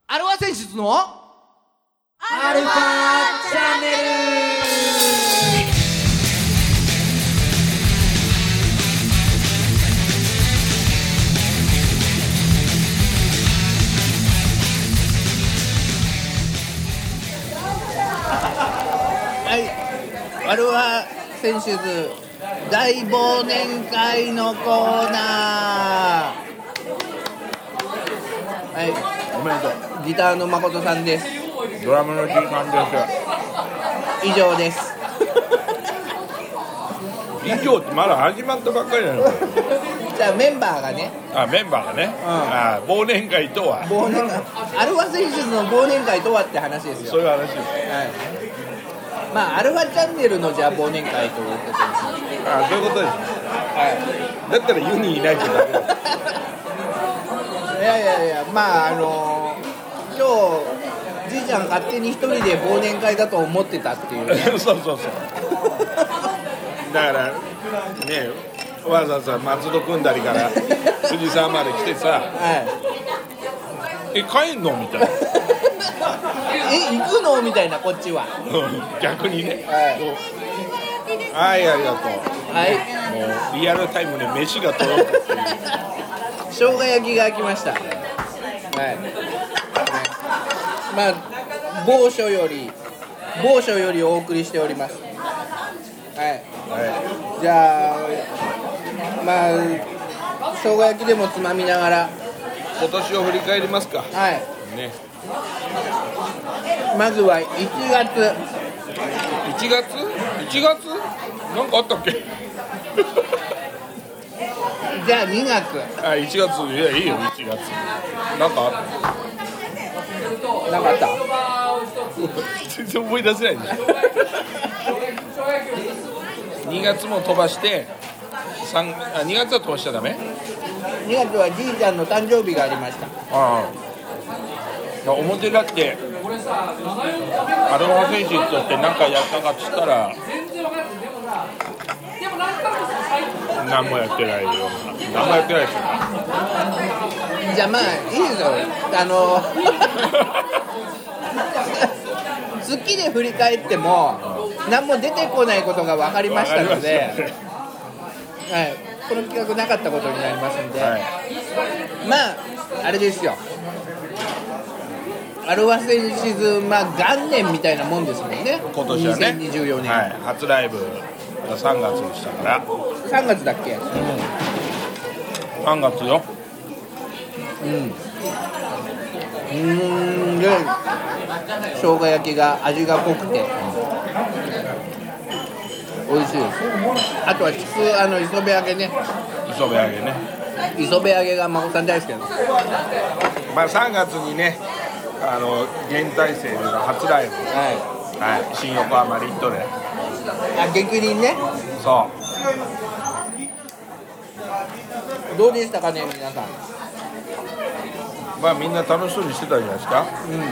アルファ選出のアルファチャンネル。 はい、アルファ選出大忘年会のコーナー。はい、 おめでとう。 ギターの誠さんです。 ドラムの G さんです。 以上です。 以上ってまだ始まったばっかりなの。 じゃあメンバーがね、 メンバーがね、忘年会とは忘年会、アルファ選出の忘年会とはって話ですよ。 そういう話です。 まあアルファチャンネルのじゃあ忘年会ということです。 そういうことですね。だったらユニいないとダメだ。 いやまあ今日じいちゃん勝手に一人で忘年会だと思ってたっていうね。 そうだからね、わざわざ松戸組んだりから藤沢まで来てさ、帰んのみたいな。 行くのみたいな、こっちは。 逆にね。はい、ありがとう。 はい、 もうリアルタイムで飯が届くっていう。 生姜焼きが来ました。まあ某所よりお送りしております。じゃあまあ生姜焼きでもつまみながら今年を振り返りますか。ね。 まずは1月なんかあったっけ？ じゃあ2月。 1月、いやいいよ1月。なんかあった全然思い出せないんだよ。2月も飛ばして2月は飛ばしちゃダメ ？2月はじいちゃんの誕生日がありました。 表だってアルファ選手とって何かやったかっつったら何もやってないよ。何もやってないですよ。 じゃあまあいいですよ。好きで振り返っても何も出てこないことが分かりましたので、この企画なかったことになりますので、まああれですよ、アルファセンシズ元年みたいなもんですもんね。 今年はね、 2024年、 初ライブが3月でしたから。 3月だっけ ？3月よ。 で生姜焼きが味が濃くて美味しいです。あとは磯辺揚げね。磯辺揚げが孫さん大好きなんです。 3月にね、現代生の初ライブ、新横浜リットで、 激鱗ね。どうでしたかね皆さん。 みんな楽しそうにしてたんじゃないですか。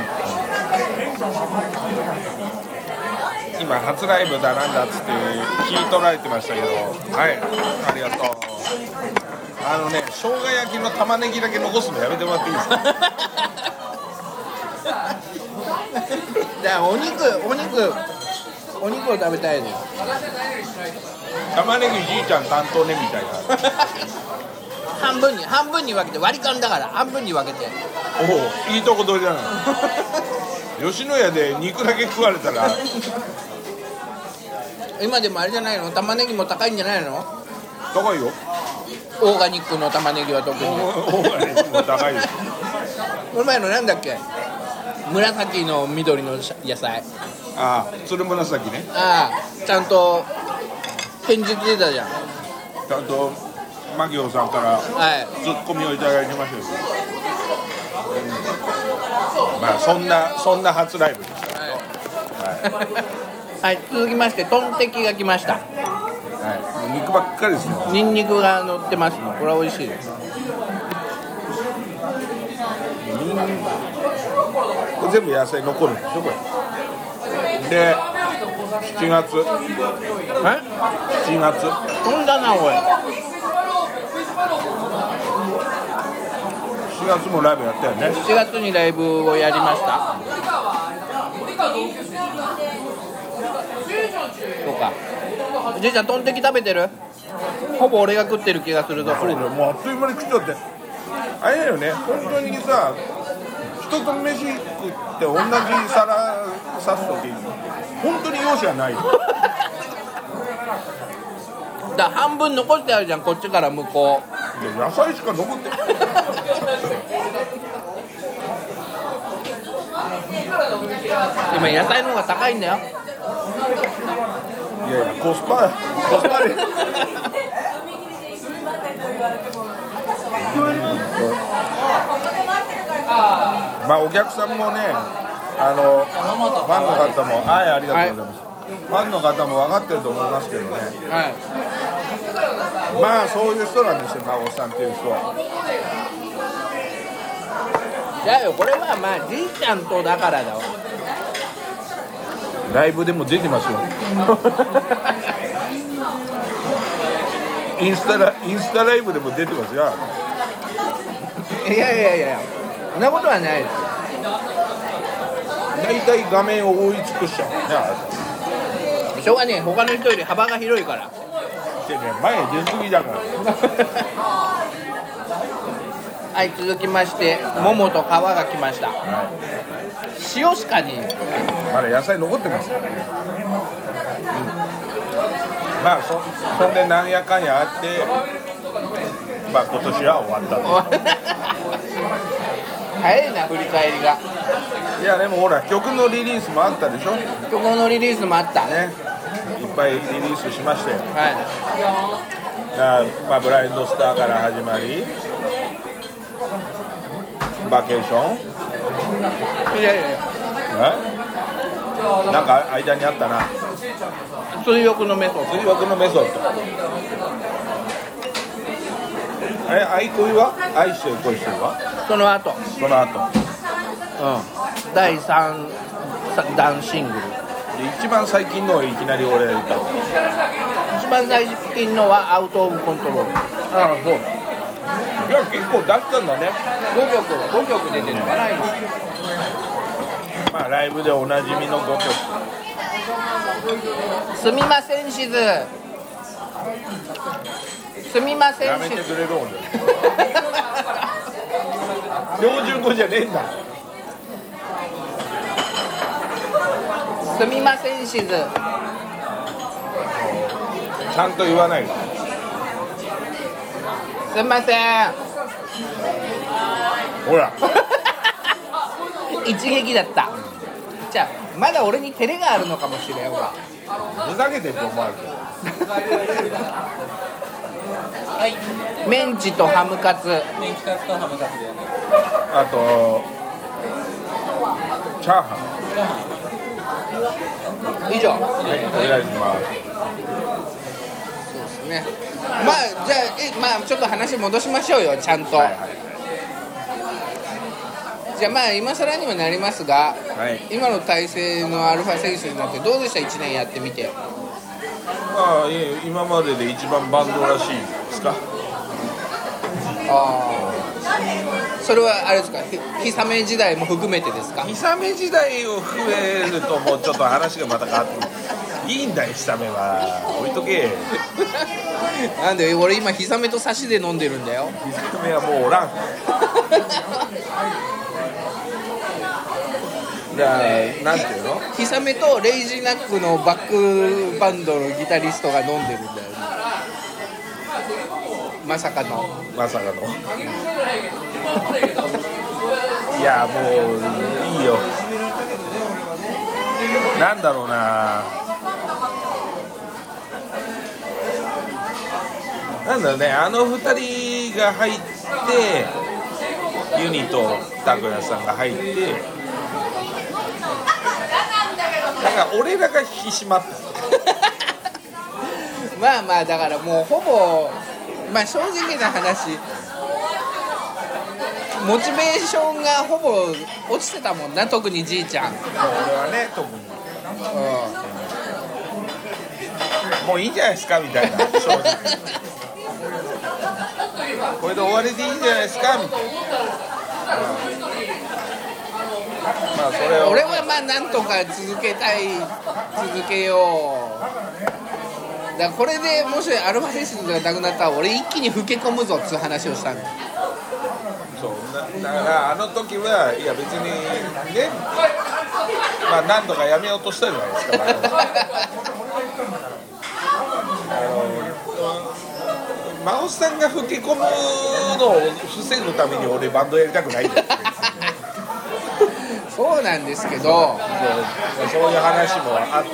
今初ライブだなんだっつって聞い取られてましたけど、ありがとう。生姜焼きの玉ねぎだけ残すのやめてもらっていいですか？ じゃあお肉を食べたいです。 玉ねぎじいちゃん担当ねみたいな。 半分に分けて、割り勘だから半分に分けて。 おお、いいとこ取りだな。吉野家で肉だけ食われたら。 今でもあれじゃないの、玉ねぎも高いんじゃないの？ 高いよ。 オーガニックの玉ねぎは特に。 オーガニックも高いよ。 この前のなんだっけ、紫の緑の野菜。 つるむらさきね。 ちゃんと返事出たじゃん。 ちゃんとマギオさんからツッコミをいただいてましたよ。そんな初ライブでしたけど。 続きましてトンテキが来ました。 肉ばっかりですね。 ニンニクが乗ってますの。これは美味しいです。 これ全部野菜残るんでしょこれで。7月飛んだなおい。 7 7月もライブやったよね。 7月にライブをやりました。そうか。じいちゃんトンテキ食べてる？ほぼ俺が食ってる気がするぞ。 そうだよ、もうあっという間に食っちゃって。あれだよね、本当にさ、人と飯食って同じ皿刺すとき本当に容赦ないよ。 だから半分残してあるじゃん、こっちから向こう。 で野菜しか残ってない。 今野菜の方が高いんだよ。 いやいや、コスパでまあお客さんもね、ファンの方も、はい、ありがとうございます、ファンの方も分かってると思いますけどね、 はい、 まあそういう人なんですよ、孫さんっていう人は。 だよ、これはまあじいちゃんとだからだわ。 ライブでも出てますよ。インスタライブでも出てますよ。 いやそんなことはないです。 大体画面を覆い尽くしちゃうね。 しょうがねえ、他の人より幅が広いから。 でね、前に出過ぎだから。 はい、続きまして桃と皮が来ました。塩しかにまだ野菜残ってますからね。まあそんでなんやかんやあって、まあ今年は終わったと。 早いな、振り返りが。 いやでもほら、曲のリリースもあったでしょ。 曲のリリースもあったね、いっぱいリリースしましたよ。 はい。 まあブラインドスターから始まり、バケーション、 いやなんか間にあったな。 追憶のメソッド。 追憶のメソッド。愛恋は愛してる恋してるはその後、第3弾シングルで、一番最近のをいきなり俺歌う。 一番最近のはアウトオブコントロール。 ああ、そう。いや結構出したんだね。 5曲出てるのかな今。 まあライブでおなじみの5曲。 すみませんしず、すみませんやめてくれるんだよ。標準語じゃねえんだ。 すみませんしず、 ちゃんと言わない。 すみません。 ほら。 一撃だった。じゃあまだ俺に照れがあるのかもしれんわ。 ふざけてると思われてる。 はい、メンチとハムカツ。 メンチカツとハムカツで。 あとチャーハン。 以上。 はい、お願いします。 そうですね。まあじゃあちょっと話戻しましょうよ、ちゃんと。 はいはい、 じゃあまあ今更にはなりますが、 はい、 今の体制のアルファ選手になってどうでした？1年やってみて。 まあ今までで一番バンドらしいですか。 それはあれですか、ひさめ時代も含めてですか？ ひさめ時代を含めるともうちょっと話がまた変わっていいんだよ。ひさめは置いとけ。 なんで俺今ひさめとサシで飲んでるんだよ。 ひさめはもうおらん。じゃあなんていうの、 ひさめとレイジーナックのバックバンドのギタリストが飲んでるんだよね。まさかのいやもういいよ。なんだろうな、なんだろうね、あの二人が入ってユニとタクヤさんが入って、なんか俺らが引き締まった。 まあまあだからもうほぼ、まあ正直な話、モチベーションがほぼ落ちてたもんな、特にじいちゃん。 俺はね、特に、もういいんじゃないですかみたいな、正直これで終わりでいいんじゃないですかみたいな。 まあそれを俺はまあなんとか続けよう。だからこれでもしアルファセンシズがなくなったら俺一気に老け込むぞっていう話をしたの。 そうだからあの時はいや別にね、まあ何とかやめようとしたじゃないですか。真央さんが老け込むのを防ぐために俺バンドやりたくないんだよ。 そうなんですけど、 そういう話もあったし、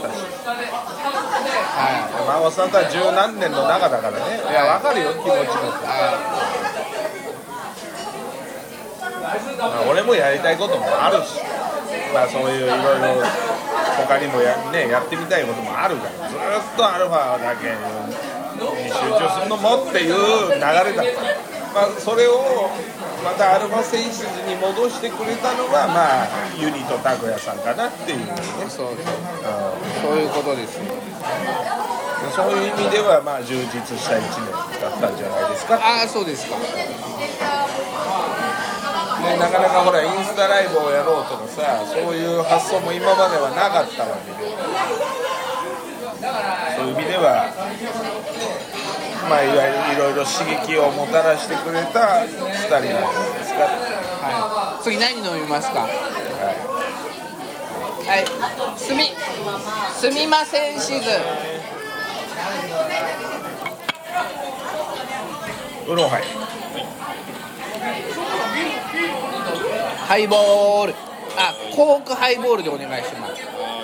真央さんとは十何年の仲だからね。いや分かるよ気持ちも。まあ、俺もやりたいこともあるし、まあそういういろいろ他にもやってみたいこともあるから、ずっとアルファだけに集中するのもっていう流れだった。まあそれをまたアルファセンシズに戻してくれたのはまあユニと拓也さんかなっていうね。 そういうことですよ。 そういう意味ではまあ充実した1年だったんじゃないですか。 ああそうですか。 ね、なかなかほらインスタライブをやろうとかさ、そういう発想も今まではなかったわけで、そういう意味ではまあいわゆるいろいろ刺激をもたらしてくれた2人なんじゃないですか。 はい、次何飲みますか。はい、すみませんしずウロハイハイボール、あ、コークハイボールでお願いします。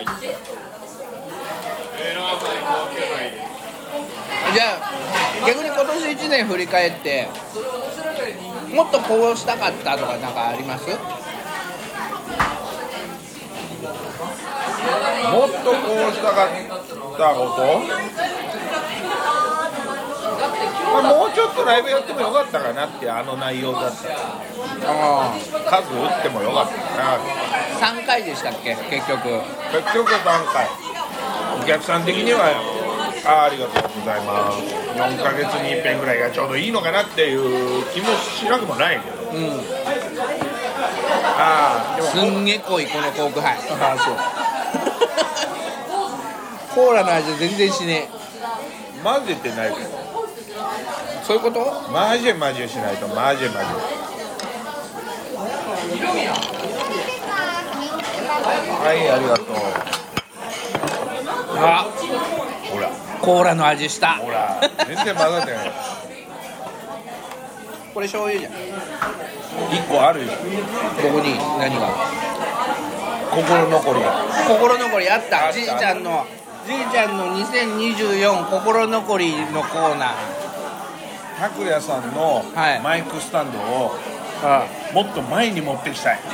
じゃあ逆に今年1年振り返ってもっとこうしたかったとかなんかあります？ もっとこうしたかったこと、まあ、もうちょっとライブやってもよかったかなってあの内容だったら、数打ってもよかったかな。 3回でしたっけ結局 3回。お客さん的にはありがとうございます、4ヶ月に一遍ぐらいがちょうどいいのかなっていう気もしなくもないけど、でもすんげ濃いこのコークハイ。 そうコーラの味全然しねえ。 混ぜてないけど、 そういうこと？ マジしないとマジはい、ありがとう。 あ、 ほらコーラの味した。 ほら全然混ざってない。 これ醤油じゃん。 1個あるよ。 ここに何が？ 心残りが。 心残りあった。じいちゃんの2024心残りのコーナー。 拓也さんのマイクスタンドをもっと前に持ってきたい。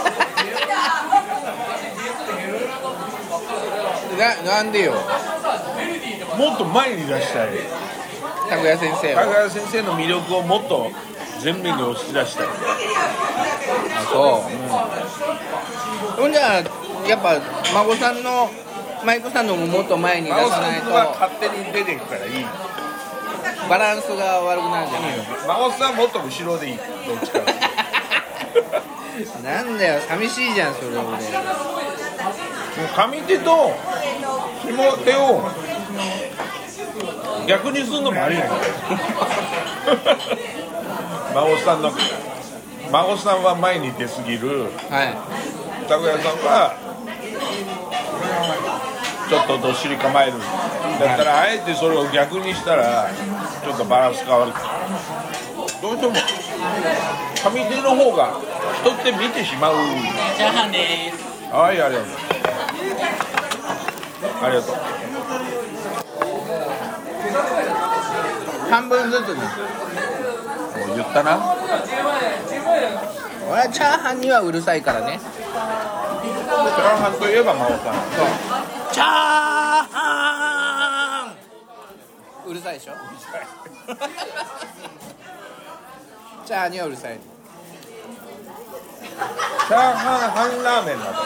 なんでよ。 もっと前に出したい。 拓也先生の魅力をもっと前面に押し出したい。 あ、そう。ほんじゃやっぱ孫さんのマイクスタンドももっと前に出さないと孫さんは勝手に出ていくからいい。 バランスが悪くなるんじゃない？ 孫さんもっと後ろでいい。どっちか。 なんだよ、寂しいじゃんそれ。俺上手と下手を逆にするのもありない。孫さんは前に出すぎる。拓也さんはちょっとどっしり構える。だったらあえてそれを逆にしたらちょっとバランス変わる。どうしても上手の方が人って見てしまう。 チャーハンです。 はい、ありがとう。 半分ずつね。 もう言ったな。 俺はチャーハンにはうるさいからね。 チャーハンといえば真央さん。 チャーハンうるさいでしょ。チャーハンにはうるさい。 チャーハン半ラーメンだったね。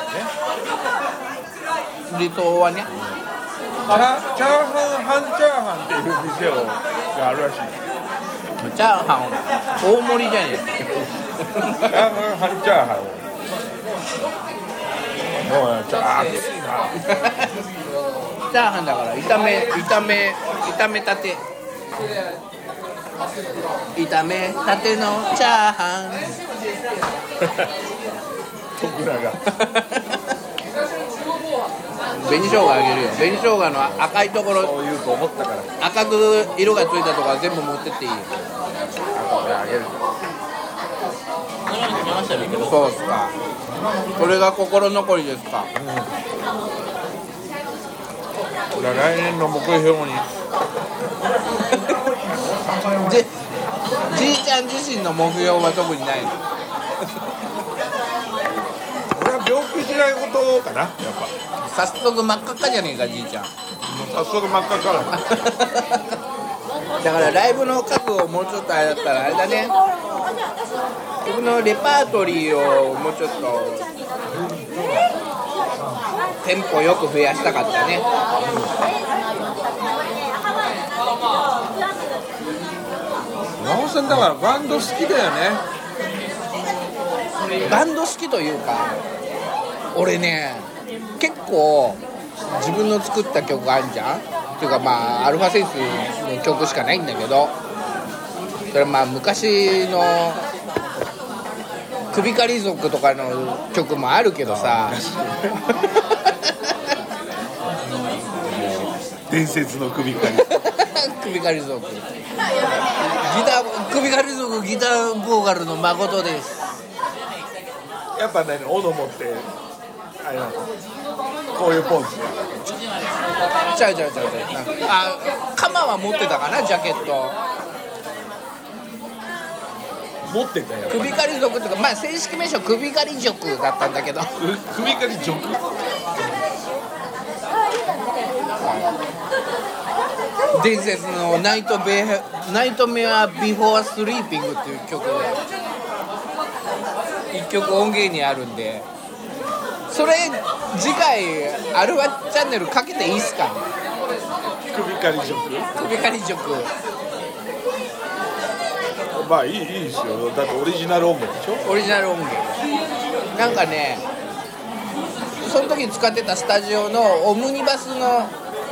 離島はね。 チャーハン半チャーハンっていう店があるらしい。 チャーハン大盛りじゃねえ。 半チャーハンもうちょっと熱いなチャーハンだから炒めたて炒めたてのチャーハン徳永紅生姜あげるよ。紅生姜の赤いところ、 そう言うと思ったから赤く色がついたところは全部持ってっていいよ。 これあげるそうですか。これが心残りですか。 来年の目標にじいちゃん自身の目標は特にないの。 俺は病気しないことかなやっぱ早速真っ赤っかじゃねえかじいちゃん。 もう早速真っ赤からだからライブの数をもうちょっとあれだったらあれだね。僕のレパートリーをもうちょっとテンポよく増やしたかったね。 山本さんだからバンド好きだよね。 バンド好きというか、俺ね結構自分の作った曲あるじゃんっていうか、まあアルファセンスの曲しかないんだけど、それまあ昔の首狩り族とかの曲もあるけどさ伝説の首狩り首狩り族首狩り族ギターボーカルの誠です。 やっぱね斧持ってあれなのこういうポーズちゃうあ、鎌は持ってたかな、ジャケット持ってたよ首狩り族とか、まあ正式名称首狩り族だったんだけど首狩りジョク伝説のナイトメアビフォースリーピングっていう曲が一曲音源にあるんで、それ次回アルファチャンネルかけていいっすかね。 首狩りジョク首狩り族まあいいですよ。だってオリジナル音源でしょ。 オリジナル音源なんかね、その時使ってたスタジオのオムニバスの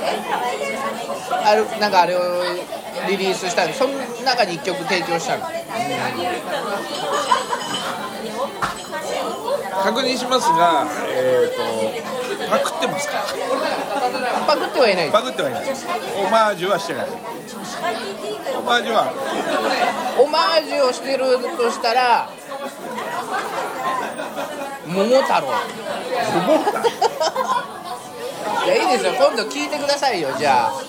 なんかあれをリリースしたんで、その中に1曲提供したの。 確認しますが、パクってますか？ パクってはいない。 パクってはいない。オマージュはしてない。オマージュはオマージュをしてるとしたら桃太郎。 桃太郎いやいいですよ、今度聞いてくださいよ。じゃあ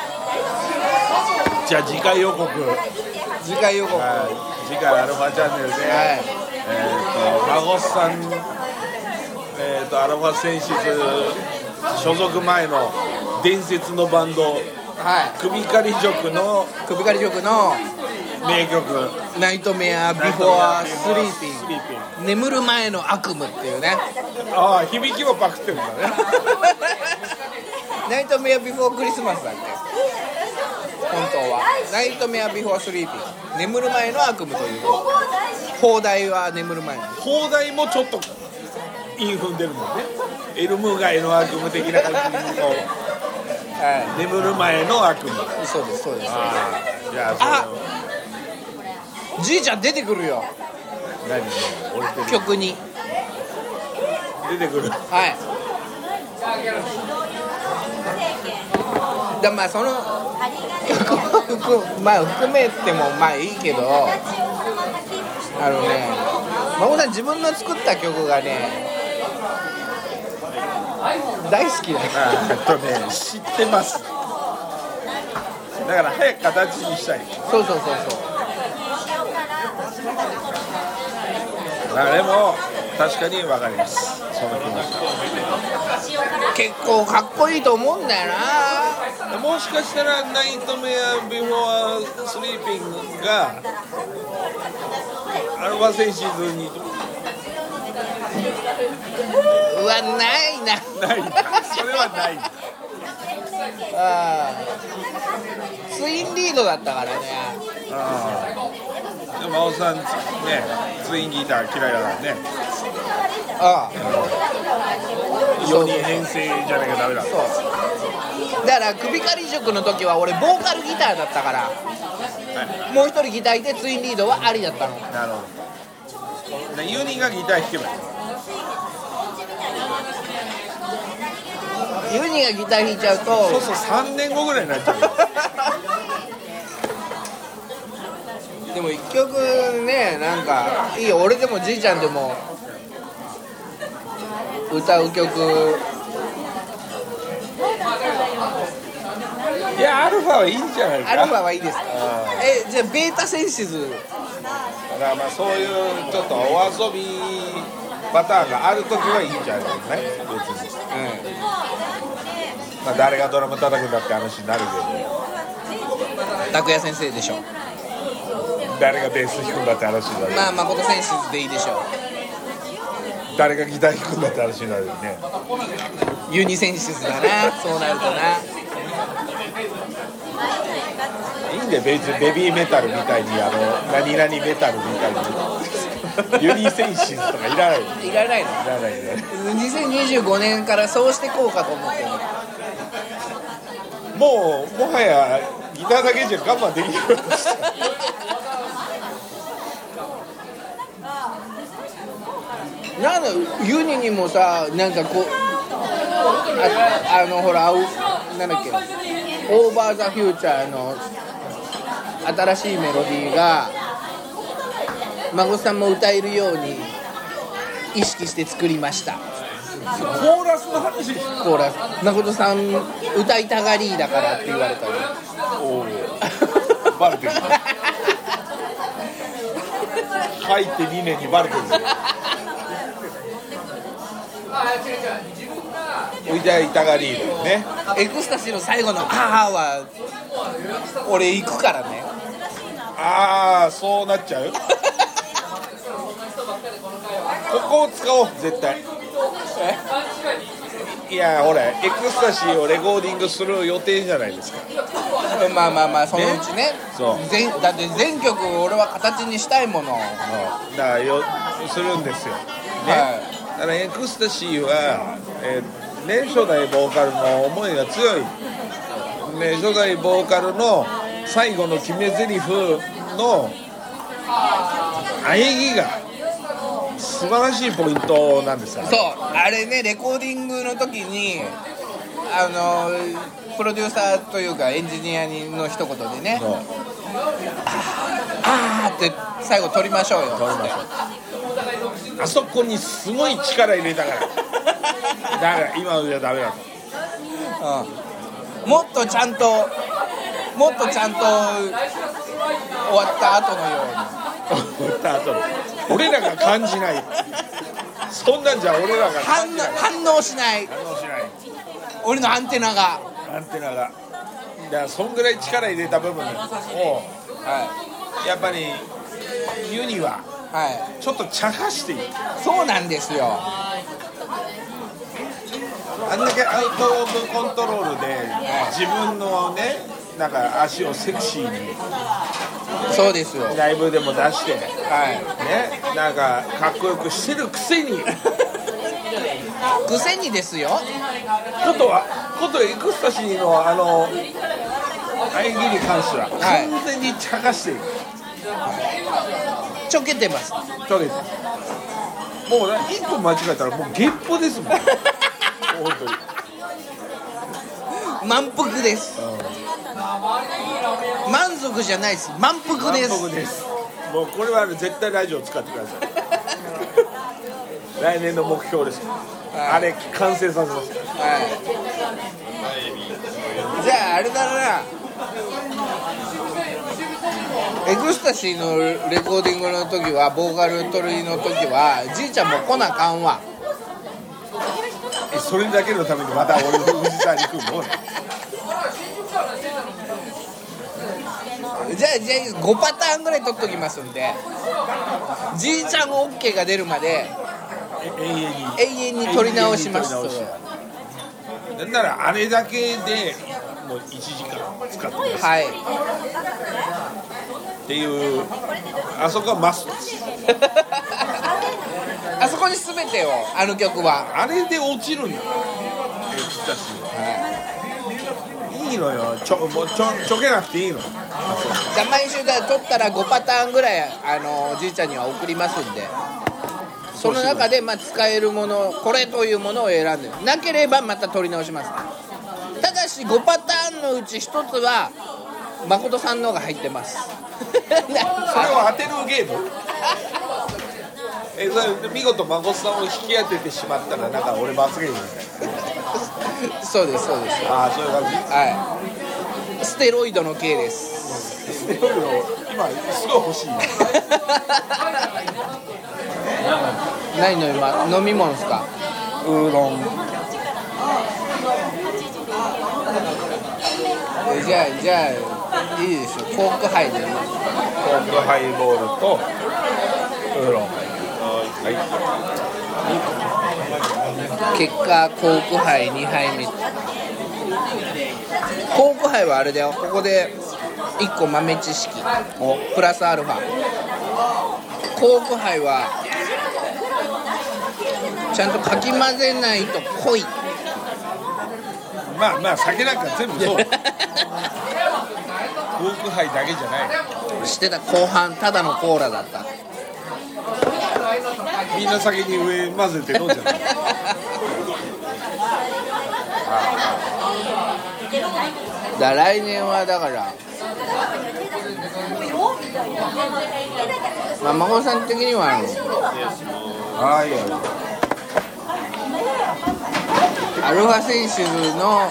次回予告。 次回予告、 次回アルファチャンネルで、孫さん、アルファセンシズ所属前の伝説のバンド、首狩り族の名曲ナイトメアビフォースリーピング、眠る前の悪夢っていうね。 ああ、響きもパクってるんだねナイトメアビフォークリスマスだっけ本当は。ナイトメアビフォースリーピング、眠る前の悪夢という放題は眠る前の放題もちょっと韻踏んでるもんね。エルム街の悪夢的な感じの眠る前の悪夢。 そうですそうです。 じゃあじいちゃん出てくるよ。 何俺曲に出てくる。 まあその曲を含めてもまあいいけど、孫さん自分の作った曲がね大好きだよ。 知ってます。だから早く形にしたい。 そうでも確かに分かります、その気持ち。 結構かっこいいと思うんだよな。 もしかしたらナイトメアビフォースリーピングがアルファセンシズにないなないそれはない。 ツインリードだったからね。 でも真央さんね、ツインギター嫌いだからね。 ああ 4人編成じゃなきゃダメだ。 そうだから首狩り塾の時は俺ボーカルギターだったから、もう一人ギターいてツインリードはありだったの。 なるほど。ユニがギター弾けばいい。 ユニがギター弾いちゃうとそうそう3年後ぐらいになっちゃうでも一曲ね、なんかいいよ。俺でもじいちゃんでも歌う曲、 いやアルファはいいんじゃないか。 アルファはいいですか。じゃあベータセンシズ、 だからまあそういうちょっとお遊びパターンがあるときはいいんじゃないかね、別に。まあ誰がドラム叩くんだって話になるけ拓也先生でしょ。 ど、誰がベース弾くんだって話になる。 まあ誠センシズでいいでしょ誰がギター弾くんだって話になるよね。 う。ユニセンシズだな、そうなるとな。 いいんだよ、ベビーメタルみたいに何々メタルみたいにユニセンシズとかいらない。 いらないの。 いらないね。 2025年からそうしてこうかと思ってる。 もはやギターだけじゃ我慢できない。 なんだユニにもさ、なんかこうほらなんだっけ、オーバーザフューチャーの新しいメロディーが孫さんも歌えるように意識して作りました。 コーラスの話です。 コーラス、誠さん歌いたがりだからって言われたの。 おおバレてる。入って2年にバレてる。歌いたがりだよね。 エクスタシーの最後の「あーは俺行くからね。 ああそうなっちゃう。ここを使おう絶対。いやほらエクスタシーをレコーディングする予定じゃないですか。 まあそのうちね。 そうだって全曲俺は形にしたいもの。 だからするんですよ、ね。 はだからエクスタシーは、初代ボーカルの思いが強い、初代ボーカルの最後の決め台詞の喘ぎが素晴らしいポイントなんですよ。 そうあれね、レコーディングの時にプロデューサーというかエンジニアの一言でね、あーって最後撮りましょうよ。 撮りましょう。あそこにすごい力入れたからだから今のじゃダメだと、 もっとちゃんと終わった後のように終わった後に俺らが感じない。そんなんじゃ俺らが感じない。 反応しない俺のアンテナがだからそんぐらい力入れた部分を、やっぱりユニはちょっと茶化している。 そうなんですよ。 あんだけアウトオブコントロールで自分のねなんか足をセクシーにそうですよ。 ライブでも出して、 はいね、なんかかっこよくしてるくせにですよ。 ことエクスタシーの演技に関しては完全に茶化している、 ちょけてます。 ちょけてもう一歩間違えたらもうゲッポですもん本当に満腹です、満足じゃないです。満腹です。 満腹です。もうこれは絶対ラジオ使ってください来年の目標です、あれ完成させます、 じゃああれだな、エクスタシーのレコーディングの時はボーカル取りの時はじいちゃんも来なあかんわ。 それだけのためにまた俺の藤沢に来るのじゃあ5パターンぐらい取っときますんで、じいちゃん OK が出るまで永遠に取り直します。 なんならあれだけでもう1時間使ってます。 はい。 っていうあそこはマストですあそこに全てをあの曲はあれで落ちるんだって言ってたし、いいのよもうちょけなくていいの。 じゃあ毎週だ撮ったら5パターンぐらいおじいちゃんには送りますんで、その中でまあ使えるものこれというものを選んでなければまた撮り直します。ただし5パターンのうち1つは誠さんのが入ってますそれを当てるゲームそれ見事誠さんを引き当ててしまったらなんか俺罰ゲームみたいなそうですそうです。 ああそういう感じ。 はい、ステロイドの系です。 ステロイド今すごい欲しい何の今飲み物ですか？ ウーロン。 じゃあいいでしょ。コークハイで、ね、 コークハイボールとウーロン。はい。 結果コークハイ2杯目。コークハイはあれだよ。ここで1個豆知識プラスアルファ。コークハイはちゃんとかき混ぜないと濃い。 まあ酒なんか全部そうコークハイだけじゃないしてた。後半ただのコーラだった。 みんな先に上混ぜて飲んじゃうだ来年はだからまあ孫さん的にはアルファセンシズの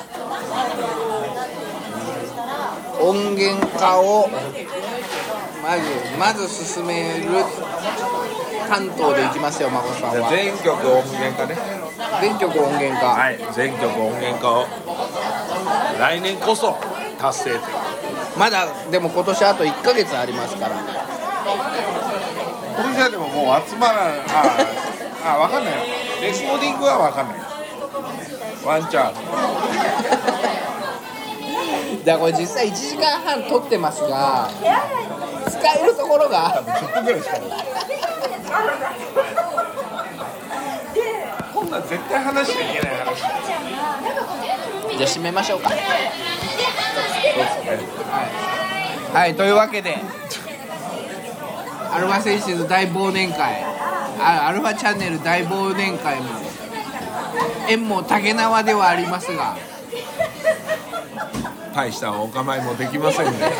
音源化をまず進める担当でいきますよ。孫さんは全曲音源化ね。 全曲音源化、 はい、全曲音源化を来年こそ達成という。 まだでも今年あと1ヶ月ありますから。 これじゃでももう集まらない。分かんない。レコーディングは分かんない。ワンチャンだからこれ実際1時間半撮ってますが使えるところが多分10分ぐらいしかないこんなん絶対話しちゃいけない話。 じゃあ締めましょうか。 そうですね。 はい、というわけでアルファセンシズ大忘年会、アルファチャンネル大忘年会も縁も竹縄ではありますが大したお構いもできませんねはい、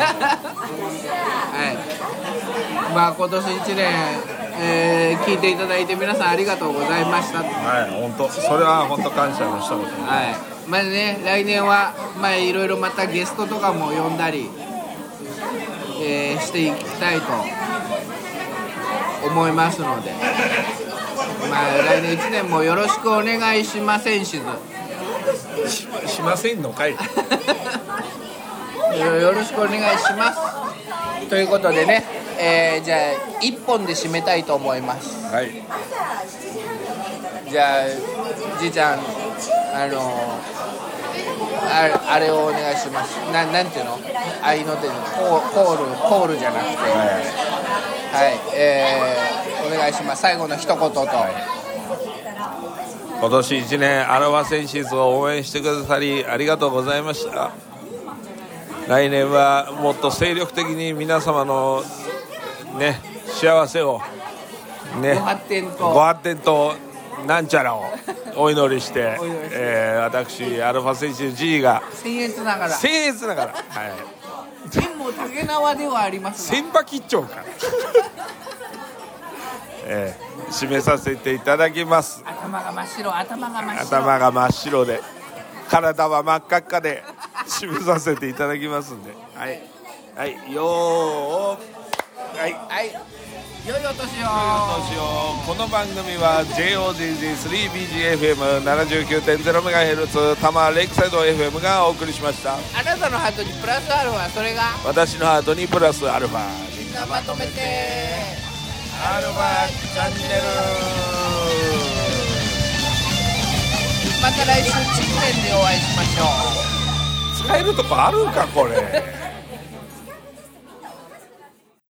まあ今年1年、聞いていただいて皆さんありがとうございました。 はい、本当それは本当感謝の一言。 はい、まあね、来年はまあいろいろまたゲストとかも呼んだり、していきたいと思いますので、まあ来年1年もよろしくお願いしませんししませんのかいよろしくお願いしますということでね、じゃあ1本で締めたいと思います。 はい。 じゃあじいちゃんあれをお願いします。なんていうの、合いの手のコールじゃなくて、はい、お願いします。最後の一言と、 今年1年アルファセンシズを応援してくださりありがとうございました。来年はもっと精力的に皆様のね幸せをねご発展となんちゃらをお祈りして私アルファセンシズ G が僭越ながら、 はい縁も竹縄ではありますが千葉吉兆から締めさせていただきます。 頭が真っ白で体は真っ赤っかで締めさせていただきますんで、はいはいよーはいはい良いお年を。 この番組は JOZZ3BGFM79.0MHz 多摩レイクサイド FM がお送りしました。 あなたのハートにプラスアルファ、それが私のハートにプラスアルファ、 みんなまとめてアルファチャンネル。 また来週新年でお会いしましょう。 使えるとこあるんかこれ